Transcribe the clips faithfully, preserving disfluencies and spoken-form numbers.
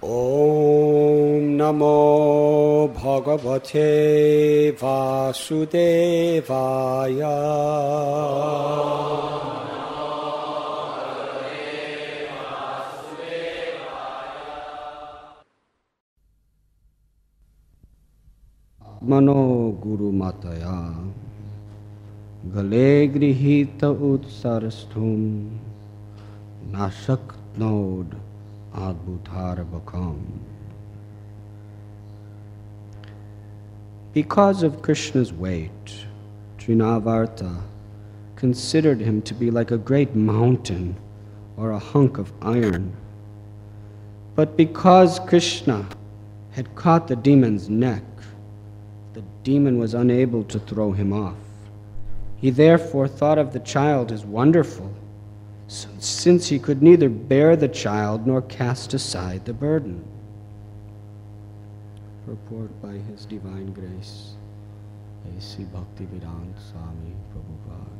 Om Namo Bhagavate Vasudevaya. Mano Guru Mataya Gale Grihita Utsarasthum Nashaknod Adbhutarabhakam. Because of Krishna's weight, Trinavarta considered him to be like a great mountain or a hunk of iron. But because Krishna had caught the demon's neck, the demon was unable to throw him off. He therefore thought of the child as wonderful, since he could neither bear the child nor cast aside the burden. Purport by His Divine Grace, A C Bhaktivedanta Swami Prabhupada.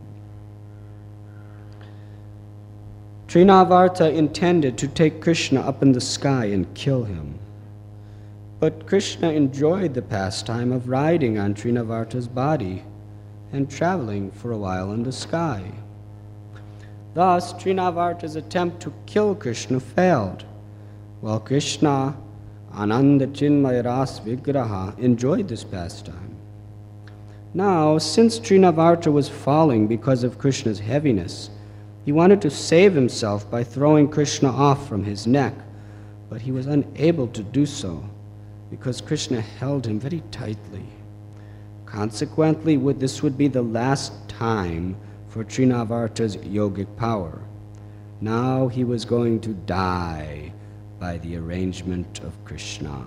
Trinavarta intended to take Krishna up in the sky and kill him. But Krishna enjoyed the pastime of riding on Trinavarta's body and traveling for a while in the sky. Thus, Trinavarta's attempt to kill Krishna failed, while Krishna, Ananda Chinmaya Ras Vigraha, enjoyed this pastime. Now, since Trinavarta was falling because of Krishna's heaviness, he wanted to save himself by throwing Krishna off from his neck, but he was unable to do so because Krishna held him very tightly. Consequently, this would be the last time for Trinavarta's yogic power. Now he was going to die by the arrangement of Krishna.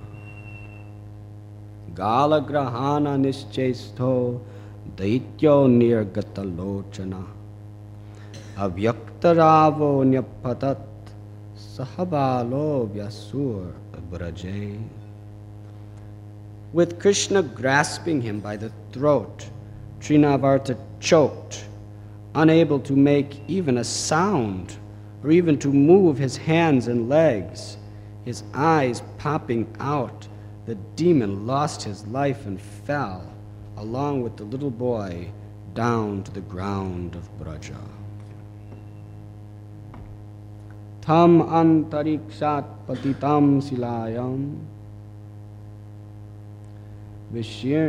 Gala grahana nischestho daityo nirgatalochana avyaktaravo nyapatat sahabalo vyasur braje. With Krishna grasping him by the throat, Trinavarta choked, unable to make even a sound or even to move his hands and legs. His eyes popping out, the demon lost his life and fell, along with the little boy, down to the ground of Braja. Tam antarikshat patitam silayam Vishir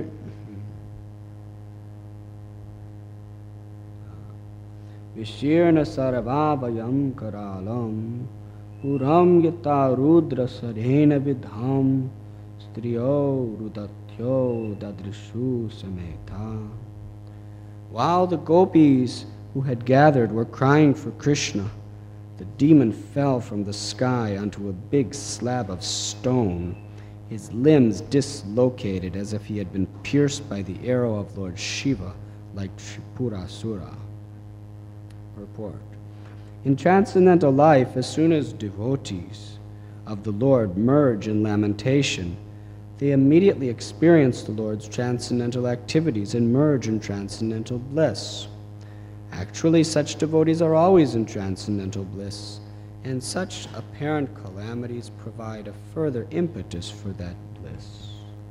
Vishirna sarvavayam karalam Puram yata rudra sarena vidham Striyo rudatyo dadrishu sameta. While the gopis who had gathered were crying for Krishna, the demon fell from the sky onto a big slab of stone, his limbs dislocated as if he had been pierced by the arrow of Lord Shiva, like Tripurasura. Purport. In transcendental life, as soon as devotees of the Lord merge in lamentation, they immediately experience the Lord's transcendental activities and merge in transcendental bliss. Actually, such devotees are always in transcendental bliss, and such apparent calamities provide a further impetus for that bliss.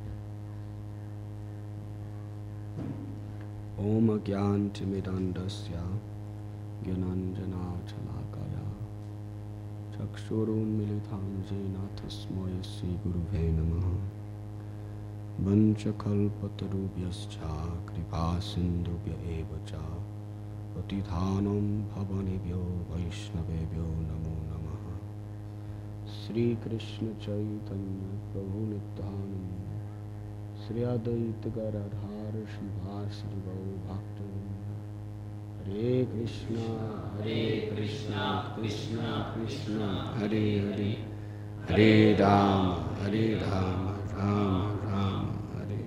Om Agyan Timidandasya Gyananjana Chalakaya Chakshurun Militham Jena Tasmoya Sri Guruve Namaha Vanchakalpatarubhyascha Kripa Sindhubhya Evacha Patithanam Bhavanibhyo Vaishnavebhyo Namo Namaha. Sri Krishna Chaitanya Prabhu Nityananda Sri Advaita Gadadhar Shivasri Gaur Bhaktivinoda. Hare Krishna, Hare Krishna, Krishna Krishna, Hare Hare, Hare Rama, Hare Rama, Rama Rama, Hare.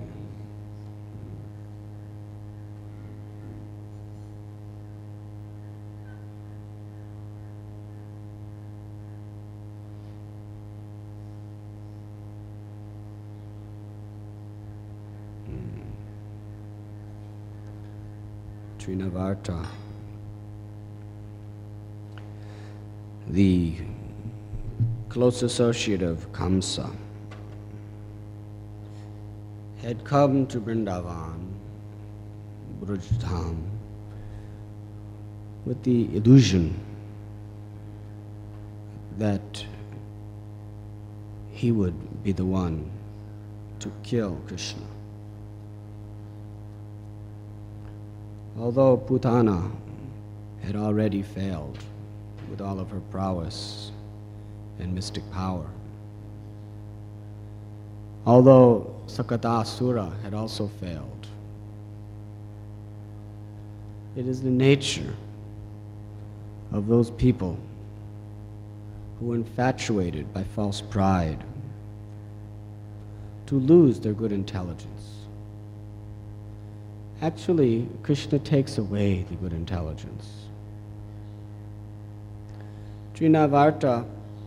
Trinavarta, the close associate of Kamsa, had come to Vrindavan, Braj Dham, with the illusion that he would be the one to kill Krishna. Although Putana had already failed with all of her prowess and mystic power, although Sakatasura had also failed, it is the nature of those people who are infatuated by false pride to lose their good intelligence. Actually, Krishna takes away the good intelligence. Trinavarta,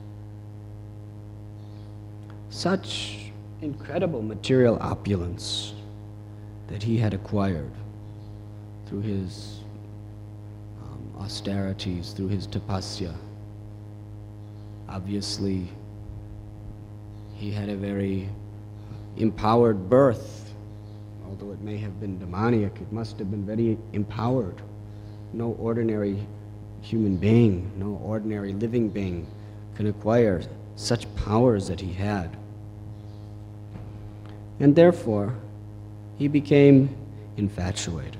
such incredible material opulence that he had acquired through his um, austerities, through his tapasya. Obviously, he had a very empowered birth. Although it may have been demoniac, it must have been very empowered. No ordinary human being, no ordinary living being can acquire such powers that he had. And therefore, he became infatuated.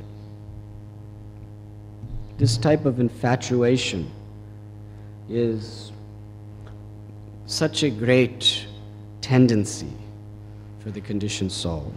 This type of infatuation is such a great tendency for the conditioned soul.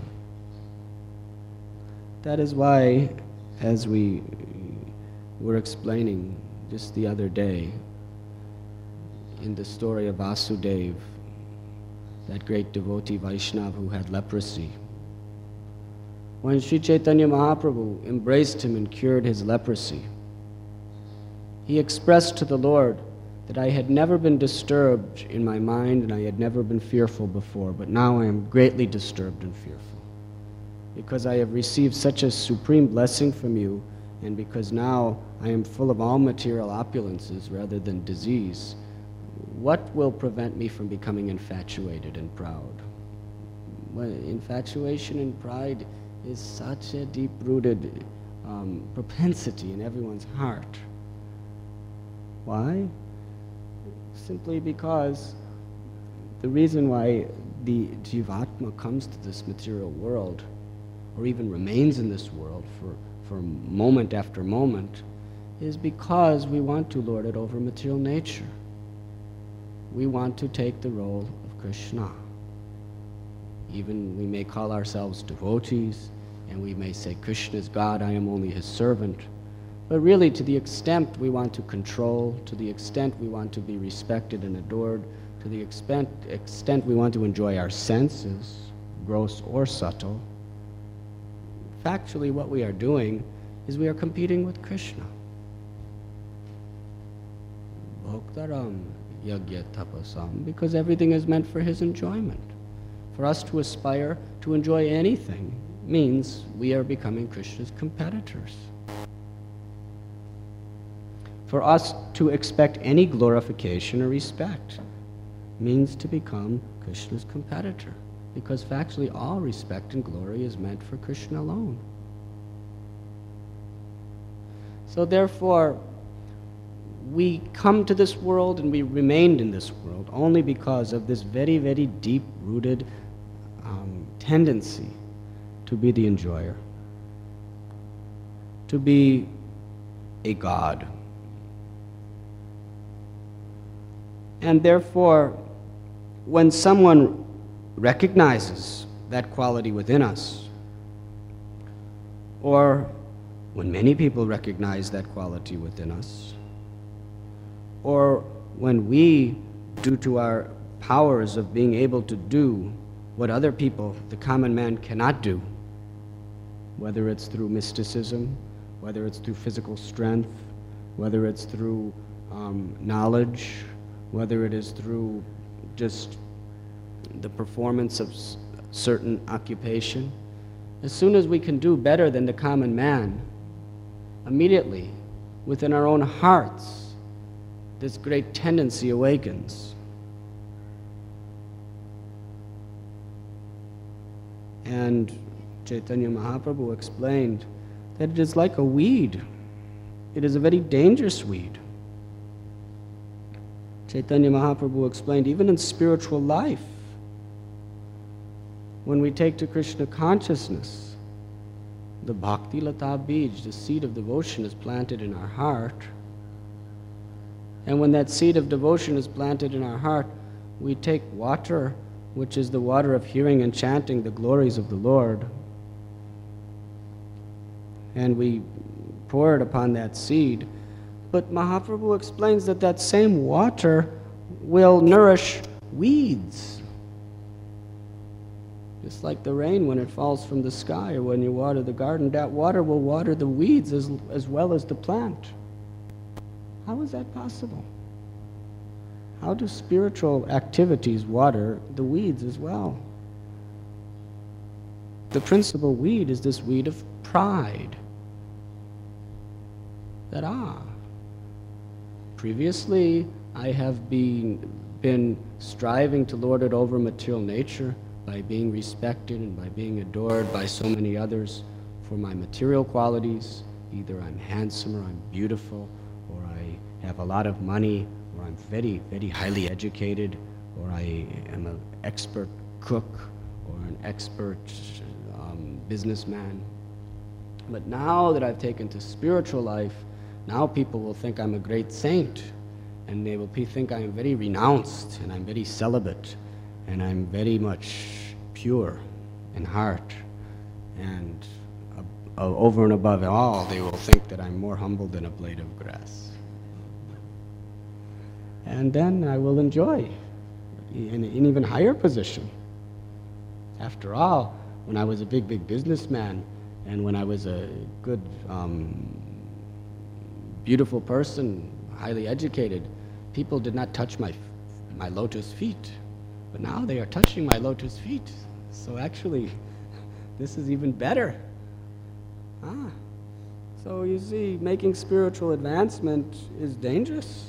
That is why, as we were explaining just the other day in the story of Vasudeva, that great devotee Vaishnava who had leprosy, when Sri Chaitanya Mahaprabhu embraced him and cured his leprosy, he expressed to the Lord that I had never been disturbed in my mind and I had never been fearful before, but now I am greatly disturbed and fearful, because I have received such a supreme blessing from you, and because now I am full of all material opulences rather than disease. What will prevent me from becoming infatuated and proud? Well, infatuation and pride is such a deep-rooted um, propensity in everyone's heart. Why? Simply because the reason why the Jivatma comes to this material world, or even remains in this world for, for moment after moment, is because we want to lord it over material nature. We want to take the role of Krishna. Even we may call ourselves devotees, and we may say, Krishna is God, I am only his servant. But really, to the extent we want to control, to the extent we want to be respected and adored, to the extent, extent we want to enjoy our senses, gross or subtle, factually what we are doing is we are competing with Krishna. Bhoktaram yagya tapasam, because everything is meant for his enjoyment. For us to aspire to enjoy anything means we are becoming Krishna's competitors. For us to expect any glorification or respect means to become Krishna's competitor, because factually all respect and glory is meant for Krishna alone. So therefore, we come to this world and we remained in this world only because of this very, very deep-rooted um, tendency to be the enjoyer, to be a god. And therefore, when someone recognizes that quality within us, or when many people recognize that quality within us, or when we, due to our powers of being able to do what other people, the common man, cannot do, whether it's through mysticism, whether it's through physical strength, whether it's through um, knowledge, whether it is through just the performance of s certain occupation, as soon as we can do better than the common man, immediately within our own hearts, this great tendency awakens And Chaitanya Mahaprabhu explained that it is like a weed. It is a very dangerous weed. Chaitanya Mahaprabhu explained even in spiritual life, when we take to Krishna consciousness, the Bhakti Lata Bij, the seed of devotion, is planted in our heart. And when that seed of devotion is planted in our heart, we take water, which is the water of hearing and chanting the glories of the Lord, and we pour it upon that seed. But Mahaprabhu explains that that same water will nourish weeds. Just like the rain when it falls from the sky or when you water the garden, that water will water the weeds as, as well as the plant. How is that possible? How do spiritual activities water the weeds as well? The principal weed is this weed of pride. That, ah, previously I have been, been striving to lord it over material nature by being respected and by being adored by so many others for my material qualities. Either I'm handsome or I'm beautiful, or I have a lot of money, or I'm very, very highly educated, or I am an expert cook, or an expert um, businessman. But now that I've taken to spiritual life, now people will think I'm a great saint, and they will think I'm very renounced, and I'm very celibate, and I'm very much pure in heart. And uh, uh, over and above all, they will think that I'm more humble than a blade of grass. And then I will enjoy in an even higher position. After all, when I was a big, big businessman, and when I was a good, um, beautiful person, highly educated, people did not touch my, my lotus feet. But now they are touching my lotus feet. So actually, this is even better. Ah. So you see, making spiritual advancement is dangerous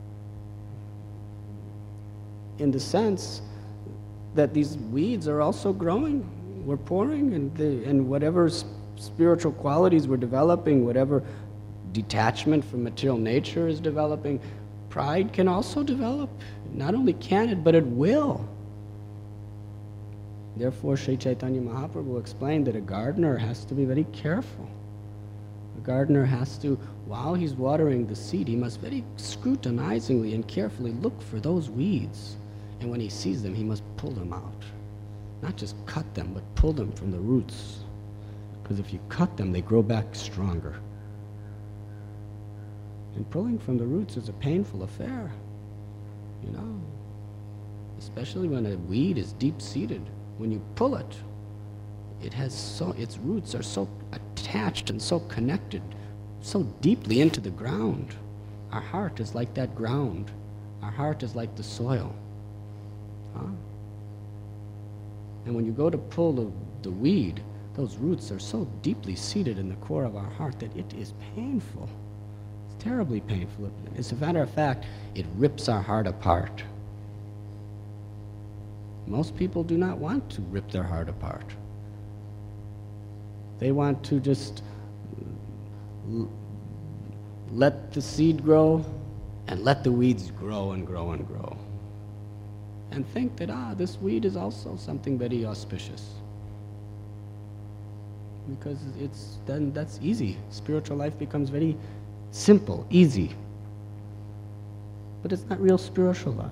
in the sense that these weeds are also growing. We're pouring, and, the, and whatever sp spiritual qualities we're developing, whatever detachment from material nature is developing, pride can also develop. Not only can it, but it will. Therefore, Sri Chaitanya Mahaprabhu explained that a gardener has to be very careful. A gardener has to, while he's watering the seed, he must very scrutinizingly and carefully look for those weeds. And when he sees them, he must pull them out. Not just cut them, but pull them from the roots. Because if you cut them, they grow back stronger. And pulling from the roots is a painful affair, you know, especially when a weed is deep-seated. When you pull it, it has so, its roots are so attached and so connected, so deeply into the ground. Our heart is like that ground. Our heart is like the soil. Huh? And when you go to pull the, the weed, those roots are so deeply seated in the core of our heart that it is painful. It's terribly painful. As a matter of fact, it rips our heart apart. Most people do not want to rip their heart apart. They want to just let the seed grow and let the weeds grow and grow and grow. And think that, ah, this weed is also something very auspicious. Because it's, then that's easy. Spiritual life becomes very simple, easy. But it's not real spiritual life.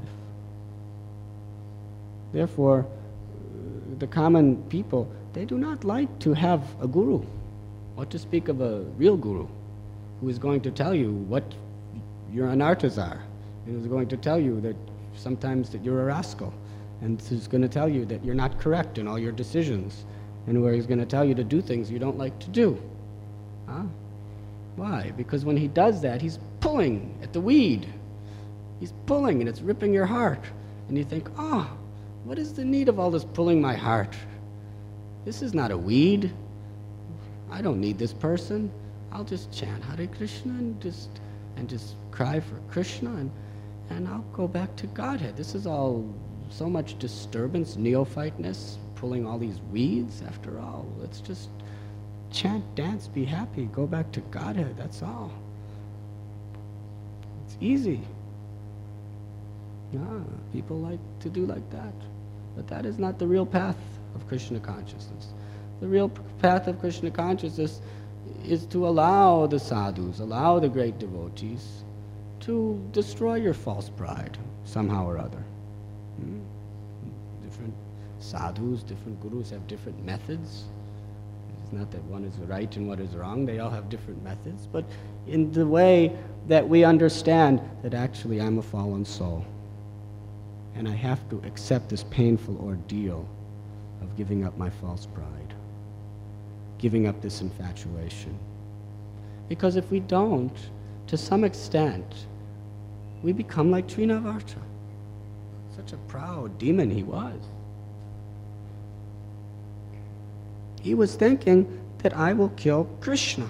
Therefore, the common people, they do not like to have a guru, what to speak of a real guru, who is going to tell you what your anarthas are, and is going to tell you that sometimes that you're a rascal, and is going to tell you that you're not correct in all your decisions, and where he's going to tell you to do things you don't like to do. Huh? Why? Because when he does that, he's pulling at the weed. He's pulling, and it's ripping your heart. And you think, oh, what is the need of all this pulling my heart? This is not a weed. I don't need this person. I'll just chant Hare Krishna and just and just cry for Krishna, and, and I'll go back to Godhead. This is all so much disturbance, neophyteness, pulling all these weeds after all. Let's just chant, dance, be happy, go back to Godhead, that's all. It's easy. Yeah, people like to do like that. But that is not the real path of Krishna consciousness. The real path of Krishna consciousness is to allow the sadhus, allow the great devotees to destroy your false pride somehow or other. Hmm? Different sadhus, different gurus have different methods. It's not that one is right and one is wrong. They all have different methods. But in the way that we understand that actually I'm a fallen soul, and I have to accept this painful ordeal of giving up my false pride, giving up this infatuation. Because if we don't, to some extent, we become like Trinavarta. Such a proud demon he was. He was thinking that I will kill Krishna.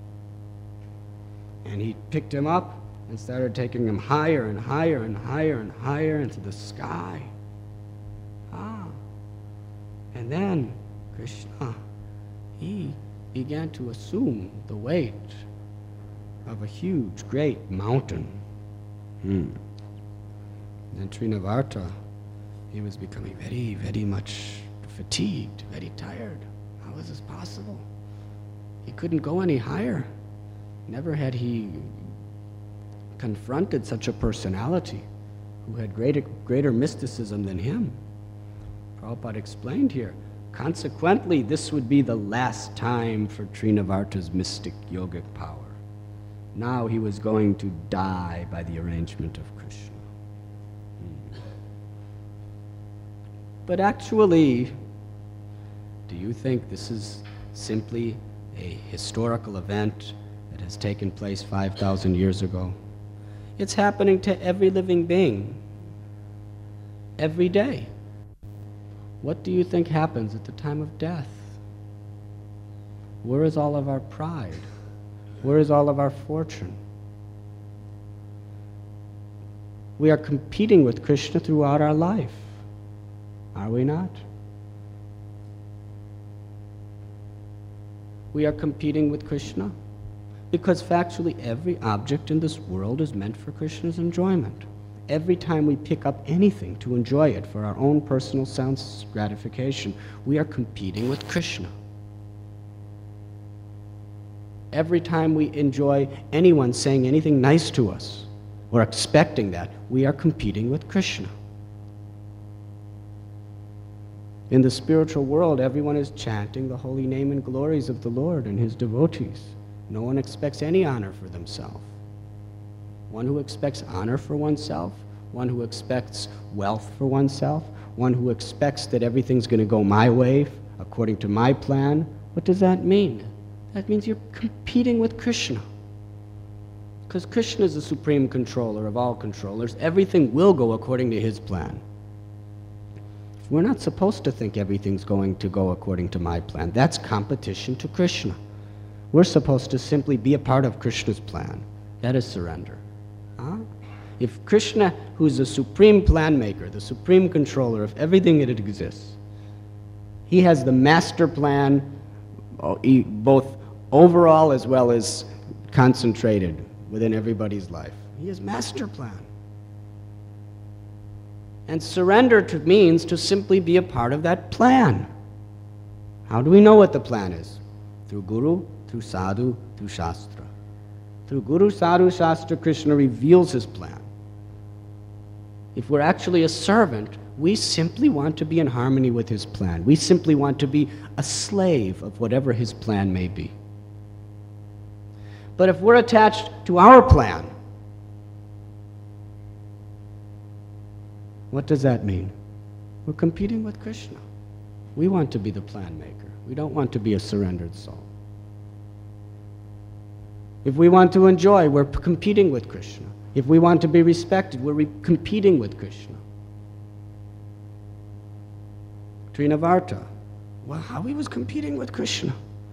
And he picked him up and started taking him higher and higher and higher and higher into the sky. Ah. And then Krishna, he began to assume the weight of a huge, great mountain. Hmm. And Trinavarta, he was becoming very, very much fatigued, very tired. How is this possible? He couldn't go any higher. Never had he confronted such a personality who had greater, greater mysticism than him. Prabhupada explained here, consequently, this would be the last time for Trinavarta's mystic yogic power. Now he was going to die by the arrangement of Krishna. Hmm. But actually, do you think this is simply a historical event that has taken place five thousand years ago? It's happening to every living being, every day. What do you think happens at the time of death? Where is all of our pride? Where is all of our fortune? We are competing with Krishna throughout our life, are we not? We are competing with Krishna because factually every object in this world is meant for Krishna's enjoyment. Every time we pick up anything to enjoy it for our own personal sense gratification, we are competing with Krishna. Every time we enjoy anyone saying anything nice to us, or expecting that, we are competing with Krishna. In the spiritual world, everyone is chanting the holy name and glories of the Lord and his devotees. No one expects any honor for themselves. One who expects honor for oneself, one who expects wealth for oneself, one who expects that everything's going to go my way according to my plan. What does that mean? That means you're competing with Krishna. Because Krishna is the supreme controller of all controllers. Everything will go according to his plan. We're not supposed to think everything's going to go according to my plan. That's competition to Krishna. We're supposed to simply be a part of Krishna's plan. That is surrender. Huh? If Krishna, who's the supreme plan maker, the supreme controller of everything that exists, he has the master plan, both overall as well as concentrated within everybody's life. He has master plan. And surrender to means to simply be a part of that plan. How do we know what the plan is? Through Guru, through Sadhu, through Shastra. Through Guru, Sadhu, Shastra, Krishna reveals his plan. If we're actually a servant, we simply want to be in harmony with his plan. We simply want to be a slave of whatever his plan may be. But if we're attached to our plan, what does that mean? We're competing with Krishna. We want to be the plan maker. We don't want to be a surrendered soul. If we want to enjoy, we're competing with Krishna. If we want to be respected, we're re- competing with Krishna. Trinavarta, well, how he was competing with Krishna?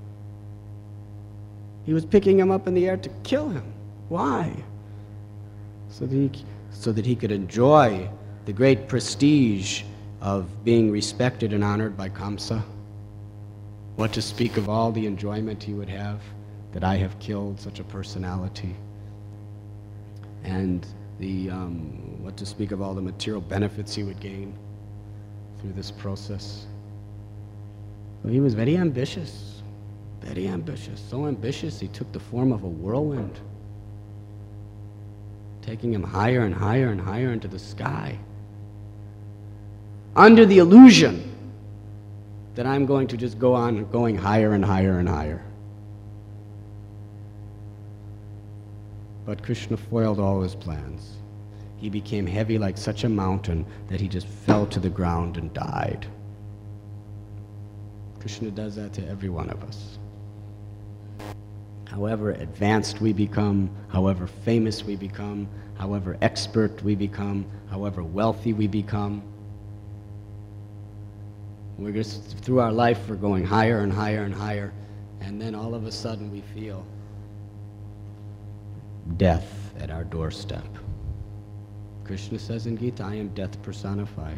He was picking him up in the air to kill him. Why? So that he, so that he could enjoy the great prestige of being respected and honored by Kamsa. What to speak of all the enjoyment he would have that I have killed such a personality. And the, um, what to speak of all the material benefits he would gain through this process. So he was very ambitious, very ambitious, so ambitious he took the form of a whirlwind, taking him higher and higher and higher into the sky, under the illusion that I'm going to just go on going higher and higher and higher. But Krishna foiled all his plans. He became heavy like such a mountain that he just fell to the ground and died. Krishna does that to every one of us. However advanced we become, however famous we become, however expert we become, however wealthy we become, we're just, through our life, we're going higher and higher and higher, and then all of a sudden we feel death at our doorstep. Krishna says in Gita, I am death personified.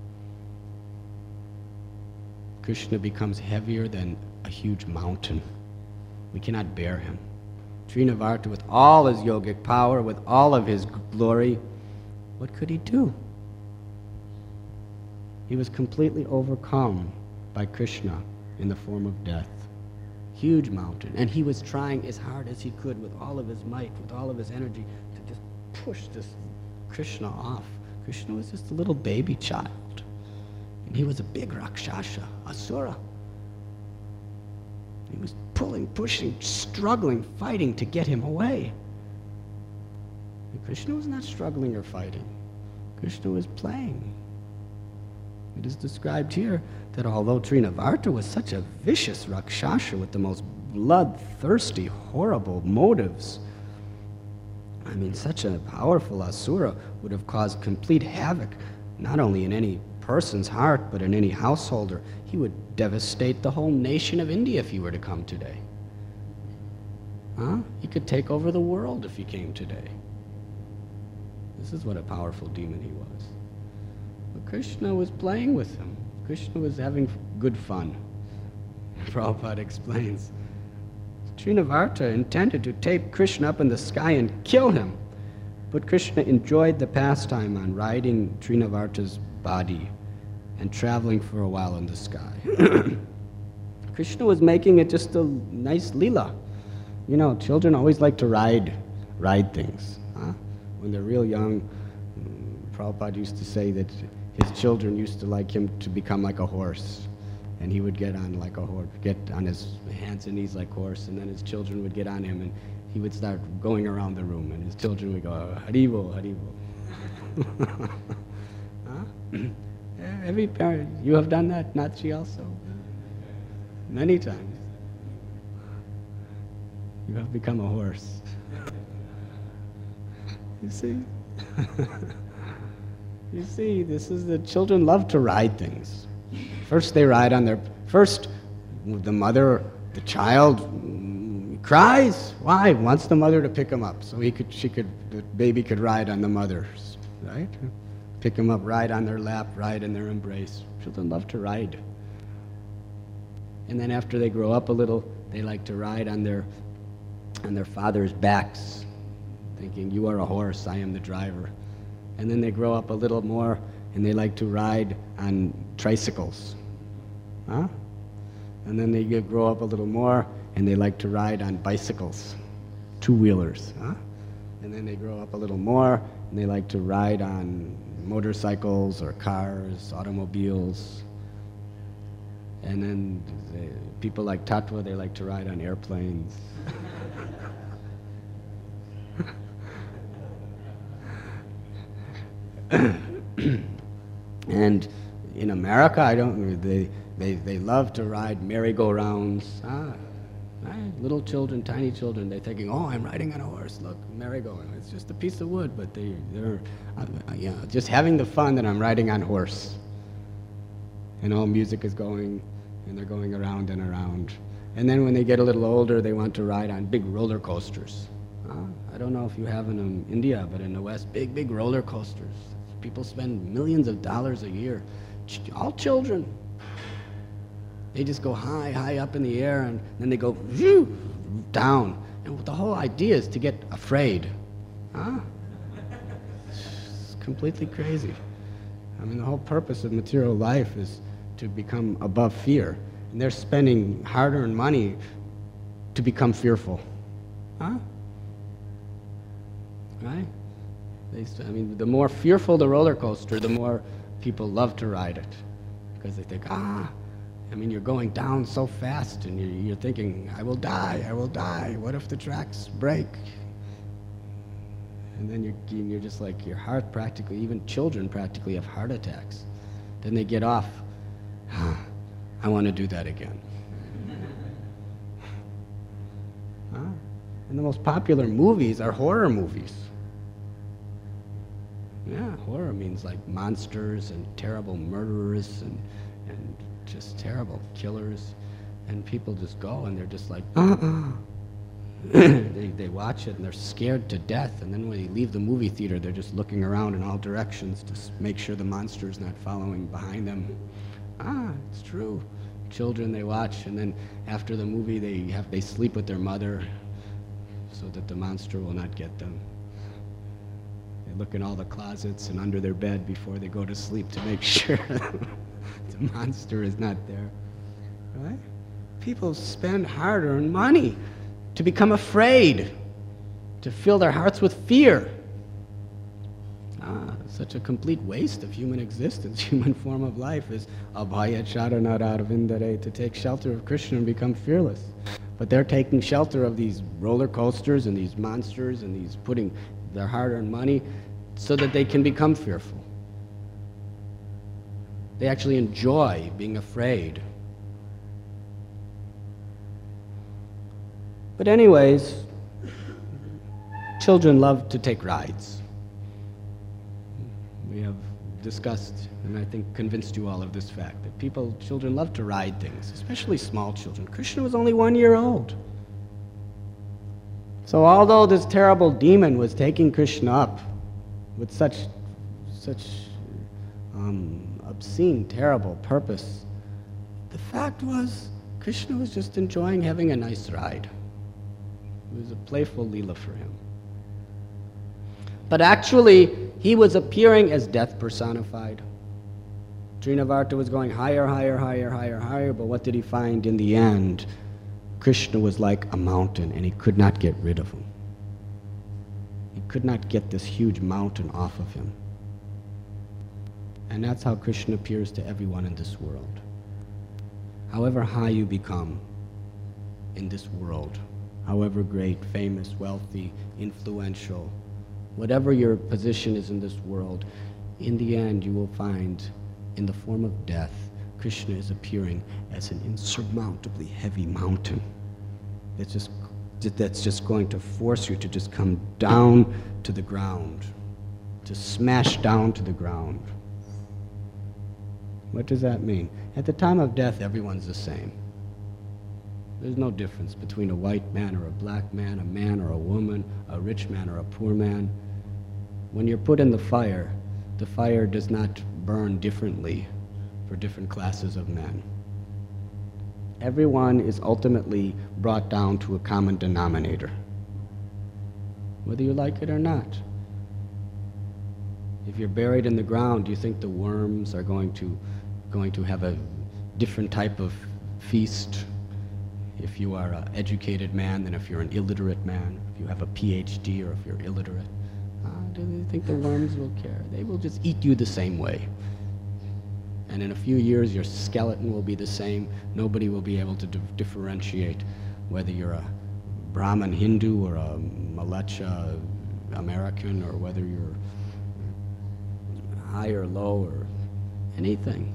Krishna becomes heavier than a huge mountain. We cannot bear him. Trinavarta, with all his yogic power, with all of his glory, what could he do? He was completely overcome by Krishna in the form of death. Huge mountain. And he was trying as hard as he could with all of his might, with all of his energy, to just push this Krishna off. Krishna was just a little baby child. And he was a big Rakshasa, Asura. He was pulling, pushing, struggling, fighting to get him away. And Krishna was not struggling or fighting. Krishna was playing. It is described here that although Trinavarta was such a vicious Rakshasa with the most bloodthirsty, horrible motives, I mean, such a powerful Asura would have caused complete havoc, not only in any person's heart, but in any householder. He would devastate the whole nation of India if he were to come today. Huh? He could take over the world if he came today. This is what a powerful demon he was. But Krishna was playing with him. Krishna was having good fun. Prabhupada explains, Trinavarta intended to take Krishna up in the sky and kill him, but Krishna enjoyed the pastime on riding Trinavarta's body and traveling for a while in the sky. Krishna was making it just a nice lila. You know, children always like to ride, ride things. Huh? When they're real young, Prabhupada used to say that his children used to like him to become like a horse. And he would get on like a horse, get on his hands and knees like a horse, and then his children would get on him, and he would start going around the room, and his children would go, Haribo, Haribo. Huh? Every parent, you have done that, not she also? Many times. You have become a horse. You see? You see, this is the children love to ride things. First they ride on their, first the mother, the child mm, cries. Why? Wants the mother to pick him up so he could, she could, the baby could ride on the mother's, right? Pick him up, ride on their lap, ride in their embrace. Children love to ride. And then after they grow up a little, they like to ride on their, on their father's backs, thinking, you are a horse, I am the driver. And then they grow up a little more, and they like to ride on tricycles. Huh? And then they get, grow up a little more, and they like to ride on bicycles, two-wheelers. Huh? And then they grow up a little more, and they like to ride on motorcycles or cars, automobiles. And then they, people like Tattva, they like to ride on airplanes. And in America, I don't, they, they, they love to ride merry-go-rounds. Ah, right? Little children, tiny children, they're thinking, oh, I'm riding on a horse, look, merry-go-round. It's just a piece of wood, but they, they're uh, you know, just having the fun that I'm riding on horse. And all music is going, and they're going around and around. And then when they get a little older, they want to ride on big roller coasters. Uh, I don't know if you have in um, India, but in the West, big, big roller coasters. People spend millions of dollars a year all children. They just go high, high up in the air, and then they go whew, down. And the whole idea is to get afraid. Huh? It's completely crazy. I mean, the whole purpose of material life is to become above fear. And they're spending hard-earned money to become fearful. Huh? Right? They, I mean, the more fearful the roller coaster, the more people love to ride it. Because they think, ah, I mean, you're going down so fast, and you're, you're thinking, I will die, I will die. What if the tracks break? And then you're, you're just like, your heart practically, even children practically have heart attacks. Then they get off. Ah, I want to do that again. Huh? And the most popular movies are horror movies. Yeah, horror means like monsters and terrible murderers and, and just terrible killers. And people just go and they're just like, uh-uh. they, they watch it and they're scared to death. And then when they leave the movie theater, they're just looking around in all directions to make sure the monster is not following behind them. Ah, it's true. Children, they watch, and then after the movie, they have they sleep with their mother so that the monster will not get them. They look in all the closets and under their bed before they go to sleep to make sure the monster is not there. Right? People spend hard-earned money to become afraid, to fill their hearts with fear. Ah, such a complete waste of human existence. Human form of life is abhaya charanararavindare, to take shelter of Krishna and become fearless. But they're taking shelter of these roller coasters and these monsters and these putting their hard-earned money so that they can become fearful. They actually enjoy being afraid. But anyways, children love to take rides. We have discussed, and I think convinced you all of this fact, that people, children love to ride things, especially small children. Krishna was only one year old. So although this terrible demon was taking Krishna up with such, such um, obscene, terrible purpose, the fact was Krishna was just enjoying having a nice ride. It was a playful leela for him. But actually, he was appearing as death personified. Trinavarta was going higher, higher, higher, higher, higher, but what did he find in the end? Krishna was like a mountain, and he could not get rid of him. He could not get this huge mountain off of him. And that's how Krishna appears to everyone in this world. However high you become in this world, however great, famous, wealthy, influential, whatever your position is in this world, in the end you will find, in the form of death, Krishna is appearing as an insurmountably heavy mountain that's just, that's just going to force you to just come down to the ground, to smash down to the ground. What does that mean? At the time of death, everyone's the same. There's no difference between a white man or a black man, a man or a woman, a rich man or a poor man. When you're put in the fire, the fire does not burn differently for different classes of men. Everyone is ultimately brought down to a common denominator, whether you like it or not. If you're buried in the ground, do you think the worms are going to, going to have a different type of feast if you are an educated man than if you're an illiterate man, if you have a P H D or if you're illiterate? Uh, do you think the worms will care? They will just eat you the same way. And in a few years, your skeleton will be the same. Nobody will be able to di differentiate whether you're a Brahmin Hindu or a Malacha American, or whether you're high or low or anything.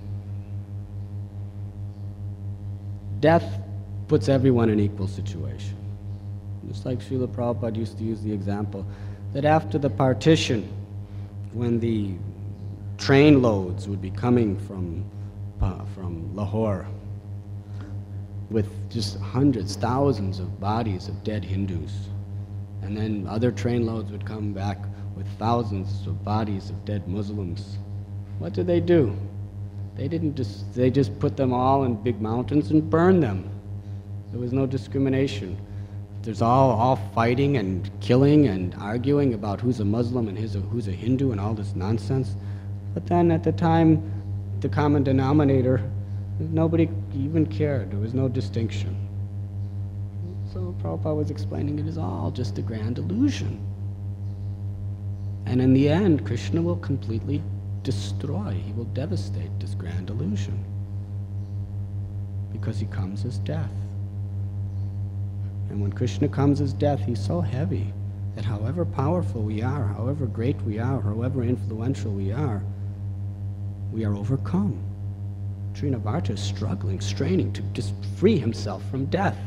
Death puts everyone in equal situation. Just like Srila Prabhupada used to use the example that after the partition, when the train loads would be coming from, uh, from Lahore with just hundreds, thousands of bodies of dead Hindus, and then other train loads would come back with thousands of bodies of dead Muslims, what did they do? They didn't just, they just put them all in big mountains and burned them. There was no discrimination. There's all, all fighting and killing and arguing about who's a Muslim and who's a, who's a Hindu and all this nonsense. But then at the time, the common denominator, nobody even cared. There was no distinction. So Prabhupada was explaining it is all just a grand illusion. And in the end, Krishna will completely destroy, he will devastate this grand illusion. Because he comes as death. And when Krishna comes as death, he's so heavy that however powerful we are, however great we are, however influential we are, we are overcome. Trinavarta is struggling, straining to just free himself from death.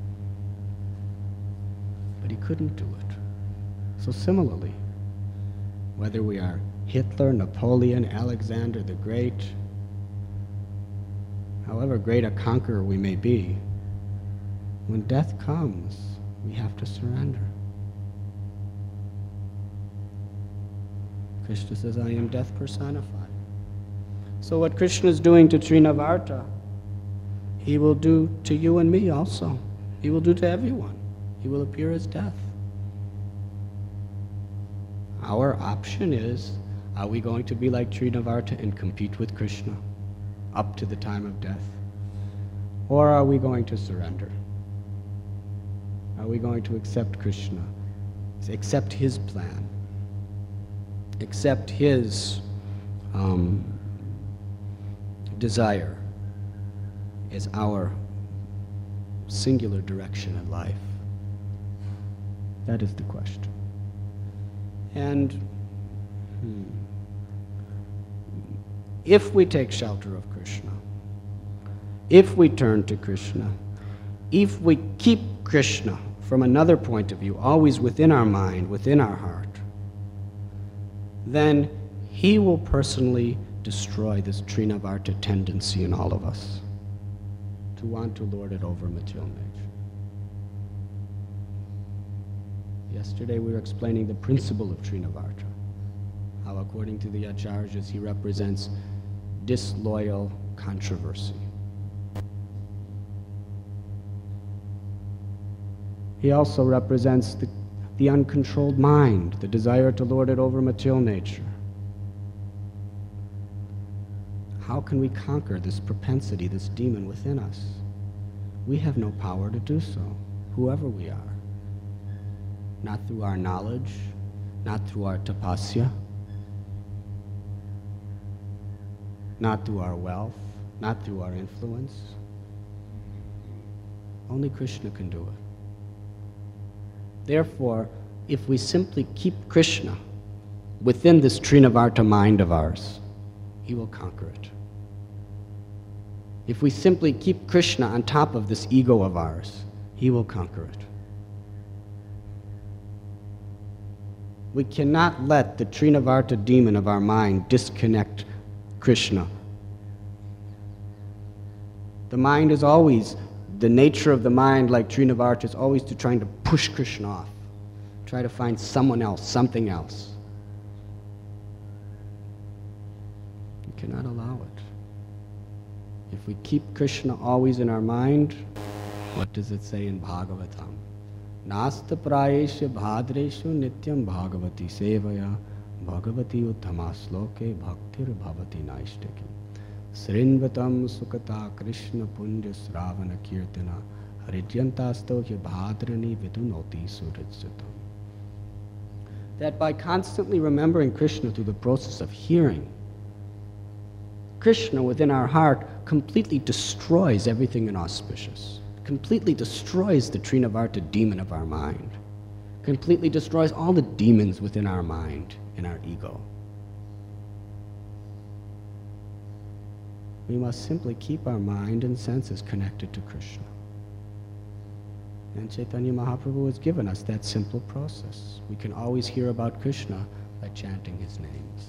But he couldn't do it. So similarly, whether we are Hitler, Napoleon, Alexander the Great, however great a conqueror we may be, when death comes, we have to surrender. Krishna says, I am death personified. So what Krishna is doing to Trinavarta, he will do to you and me also. He will do to everyone. He will appear as death. Our option is, are we going to be like Trinavarta and compete with Krishna up to the time of death? Or are we going to surrender? Are we going to accept Krishna, accept his plan, accept his um, desire as our singular direction in life? That is the question. And hmm, if we take shelter of Krishna, if we turn to Krishna, if we keep Krishna from another point of view, always within our mind, within our heart, then he will personally destroy this Trinavarta tendency in all of us to want to lord it over material nature. Yesterday we were explaining the principle of Trinavarta, how according to the Acharyas he represents disloyal controversy. He also represents the, the uncontrolled mind, the desire to lord it over material nature. How can we conquer this propensity, this demon within us? We have no power to do so, whoever we are. Not through our knowledge, not through our tapasya, not through our wealth, not through our influence. Only Krishna can do it. Therefore, if we simply keep Krishna within this Trinavarta mind of ours, he will conquer it. If we simply keep Krishna on top of this ego of ours, he will conquer it. We cannot let the Trinavarta demon of our mind disconnect Krishna. The mind is always, the nature of the mind, like Trinavarta, is always to trying to push Krishna off, try to find someone else, something else. You cannot allow it. If we keep Krishna always in our mind, what does it say in Bhagavatam? Nasta prayesha bhadreshu nityam bhagavati sevaya bhagavati utthamasloke bhaktir bhavati naishtaki srinvatam sukata krishna punja sravana kirtana haridyantasto bhadrani vidunoti suritsatam. That by constantly remembering Krishna through the process of hearing, Krishna within our heart completely destroys everything inauspicious, completely destroys the Trinavarta demon of our mind, completely destroys all the demons within our mind and our ego. We must simply keep our mind and senses connected to Krishna. And Chaitanya Mahaprabhu has given us that simple process. We can always hear about Krishna by chanting his names.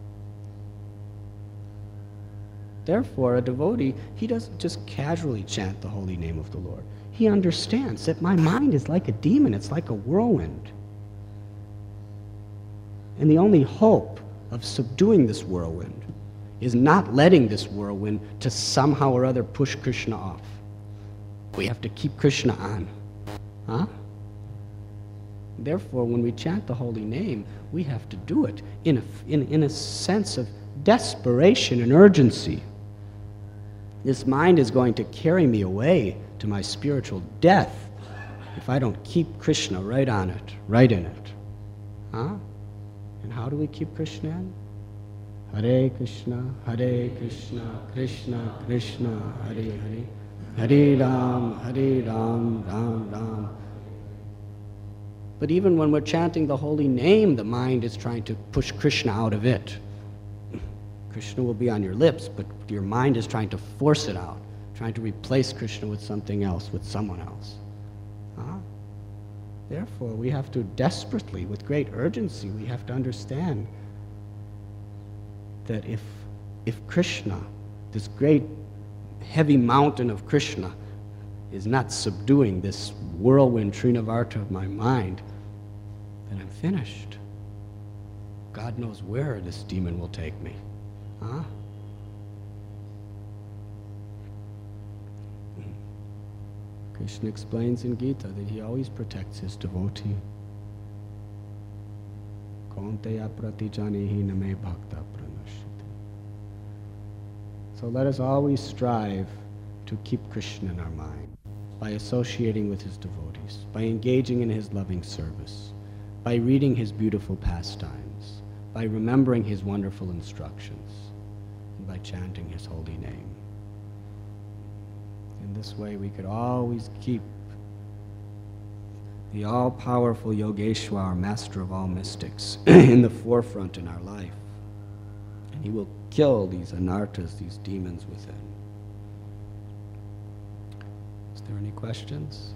Therefore, a devotee, he doesn't just casually chant the holy name of the Lord. He understands that my mind is like a demon, it's like a whirlwind. And the only hope of subduing this whirlwind is not letting this whirlwind to somehow or other push Krishna off. We have to keep Krishna on. Huh? Therefore, when we chant the holy name, we have to do it in a, in, in a sense of desperation and urgency. This mind is going to carry me away to my spiritual death if I don't keep Krishna right on it, right in it. Huh? And how do we keep Krishna in? Hare Krishna, Hare Krishna, Krishna Krishna, Hare Hare, Hare Ram, Hare Ram, Ram Ram. But even when we're chanting the holy name, the mind is trying to push Krishna out of it. Krishna will be on your lips, but your mind is trying to force it out, trying to replace Krishna with something else, with someone else. Huh? Therefore, we have to desperately, with great urgency, we have to understand that if, if Krishna, this great heavy mountain of Krishna, is not subduing this whirlwind Trinavarta of my mind, then I'm finished. God knows where this demon will take me. Huh? Krishna explains in Gita that he always protects his devotee. Kaunteya pratijanehi name bhakta pranashyati. So let us always strive to keep Krishna in our mind by associating with his devotees, by engaging in his loving service, by reading his beautiful pastimes, by remembering his wonderful instructions, and by chanting his holy name. In this way, we could always keep the all-powerful Yogeshwar, master of all mystics, in the forefront in our life. And he will kill these anarthas, these demons within. Is there any questions?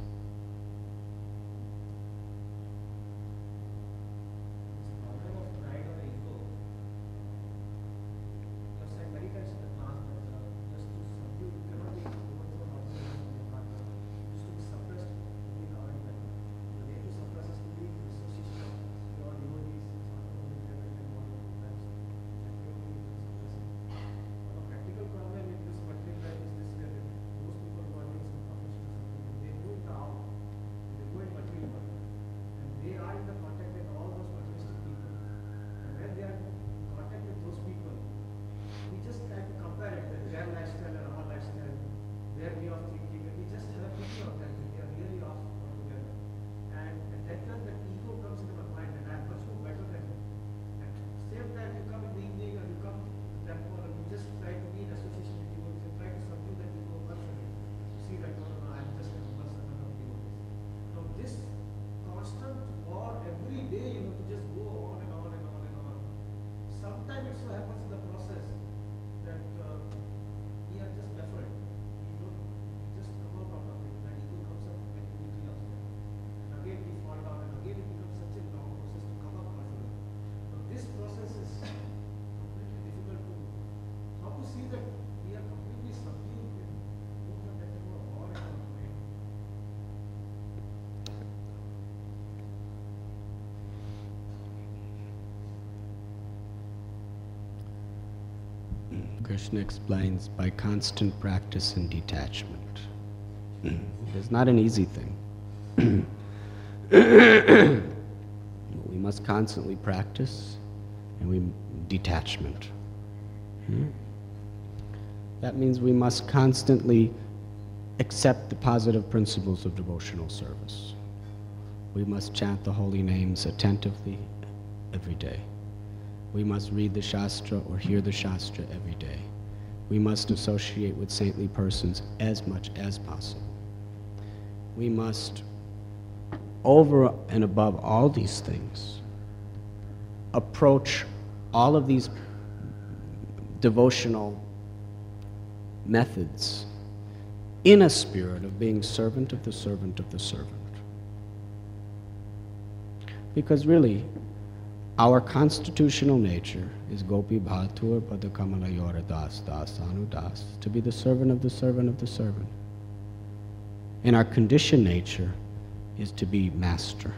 Krishna explains, by constant practice and detachment. It is not an easy thing. We must constantly practice, and we detachment. Hmm? That means we must constantly accept the positive principles of devotional service. We must chant the holy names attentively every day. We must read the Shastra or hear the Shastra every day. We must associate with saintly persons as much as possible. We must, over and above all these things, approach all of these devotional methods in a spirit of being servant of the servant of the servant. Because really, our constitutional nature is Gopi Bhatur Padakamala Yora Das Das Anu Das, to be the servant of the servant of the servant. And our conditioned nature is to be master.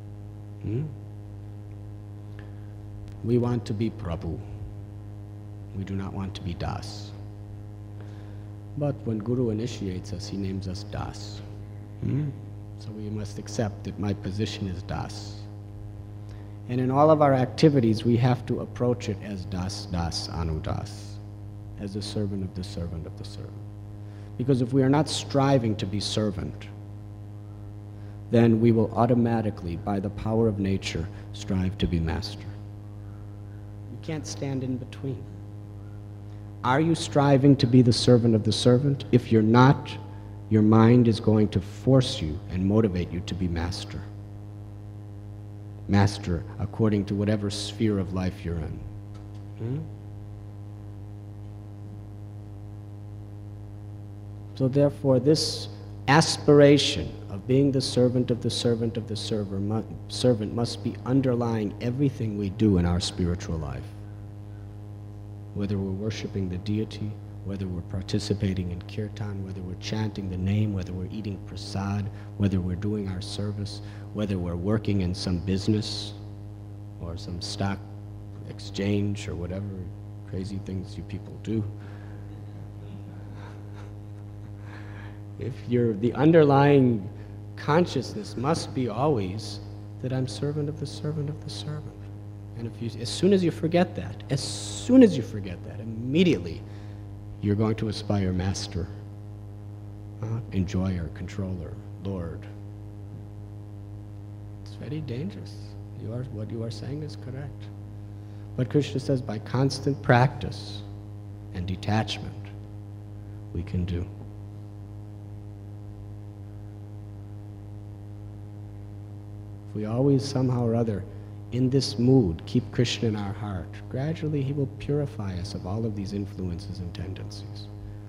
Hmm? We want to be Prabhu. We do not want to be Das. But when Guru initiates us, he names us Das. Hmm? So we must accept that my position is Das. And in all of our activities, we have to approach it as Das, Das, Anu Das, as the servant of the servant of the servant. Because if we are not striving to be servant, then we will automatically, by the power of nature, strive to be master. You can't stand in between. Are you striving to be the servant of the servant? If you're not, your mind is going to force you and motivate you to be master. Master according to whatever sphere of life you're in. Hmm? So therefore, this aspiration of being the servant of the servant of the server, mu servant must be underlying everything we do in our spiritual life. Whether we're worshiping the deity, whether we're participating in kirtan, whether we're chanting the name, whether we're eating prasad, whether we're doing our service, whether we're working in some business or some stock exchange or whatever crazy things you people do. If you're, the underlying consciousness must be always that I'm servant of the servant of the servant. And if you, as soon as you forget that, as soon as you forget that, immediately you're going to aspire master, uh, enjoyer, controller, lord. It's very dangerous. You are, what you are saying is correct. But Krishna says by constant practice and detachment, we can do. If we always somehow or other in this mood keep Krishna in our heart, gradually he will purify us of all of these influences and tendencies.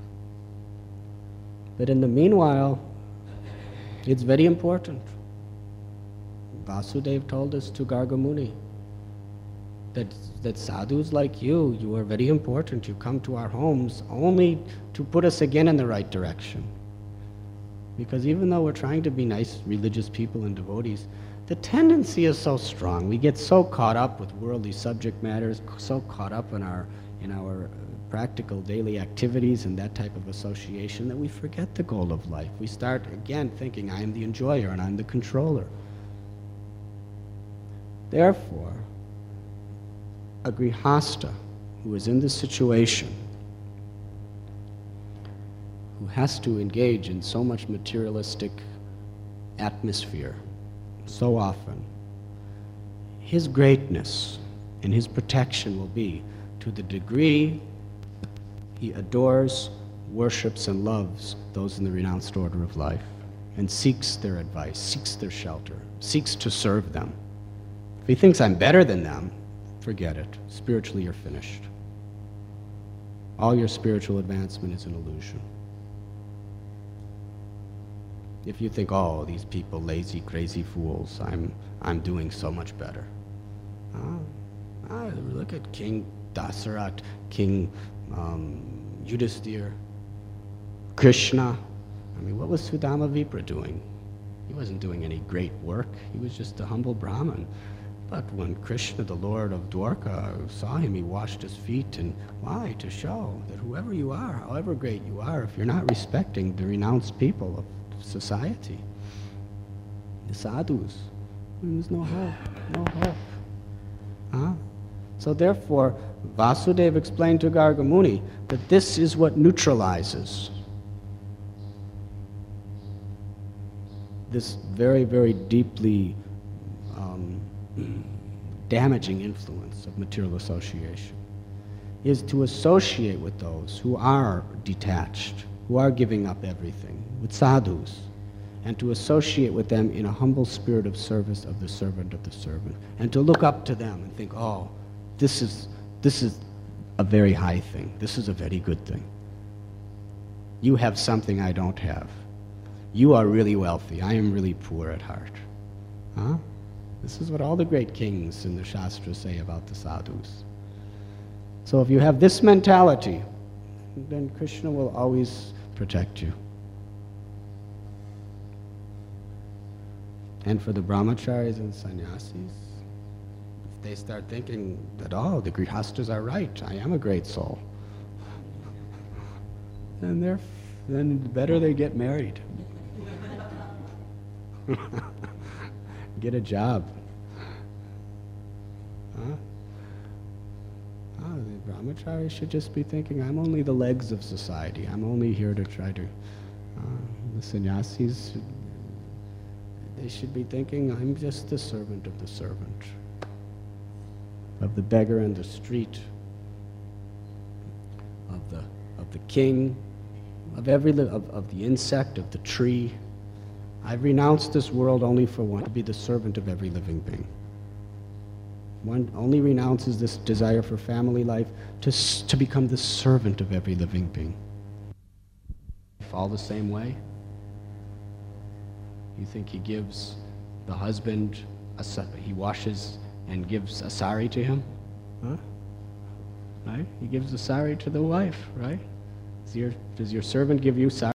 But in the meanwhile, it's very important. Vasudeva told us to Gargamuni that, that sadhus like you, you are very important. You come to our homes only to put us again in the right direction. Because even though we're trying to be nice religious people and devotees, the tendency is so strong. We get so caught up with worldly subject matters, so caught up in our, in our practical daily activities and that type of association that we forget the goal of life. We start again thinking, I am the enjoyer and I'm the controller. Therefore, a grihasta who is in this situation, who has to engage in so much materialistic atmosphere so often, his greatness and his protection will be to the degree he adores, worships, and loves those in the renounced order of life and seeks their advice, seeks their shelter, seeks to serve them. If he thinks I'm better than them, forget it. Spiritually, you're finished. All your spiritual advancement is an illusion. If you think, oh, these people, lazy, crazy fools, I'm, I'm doing so much better. Oh, oh, look at King Dasarat, King um, Yudhisthira, Krishna. I mean, what was Sudama Vipra doing? He wasn't doing any great work. He was just a humble Brahmin. But when Krishna, the Lord of Dwarka, saw him, he washed his feet. And why? To show that whoever you are, however great you are, if you're not respecting the renounced people of society, the sadhus, there's no hope, no hope. Huh? So therefore, Vasudeva explained to Gargamuni that this is what neutralizes this very, very deeply um, damaging influence of material association, is to associate with those who are detached, who are giving up everything, with sadhus, and to associate with them in a humble spirit of service of the servant of the servant, and to look up to them and think, oh, this is, this is a very high thing. This is a very good thing. You have something I don't have. You are really wealthy. I am really poor at heart. Huh? This is what all the great kings in the Shastras say about the sadhus. So if you have this mentality, then Krishna will always protect you. And for the brahmacharis and sannyasis, if they start thinking that, oh, the grihastas are right, I am a great soul. Then they're, then the better they get married. Get a job. Huh? Oh, the brahmachari should just be thinking, I'm only the legs of society. I'm only here to try to... Uh, the sannyasis, they should be thinking, I'm just the servant of the servant, of the beggar in the street, of the, of the king, of, every li of, of the insect, of the tree. I've renounced this world only for one, to be the servant of every living being. One only renounces this desire for family life to, to become the servant of every living being. All the same way? You think he gives the husband, a, he washes and gives a sari to him? Huh? Right? He gives a sari to the wife, right? Does your, does your servant give you sari?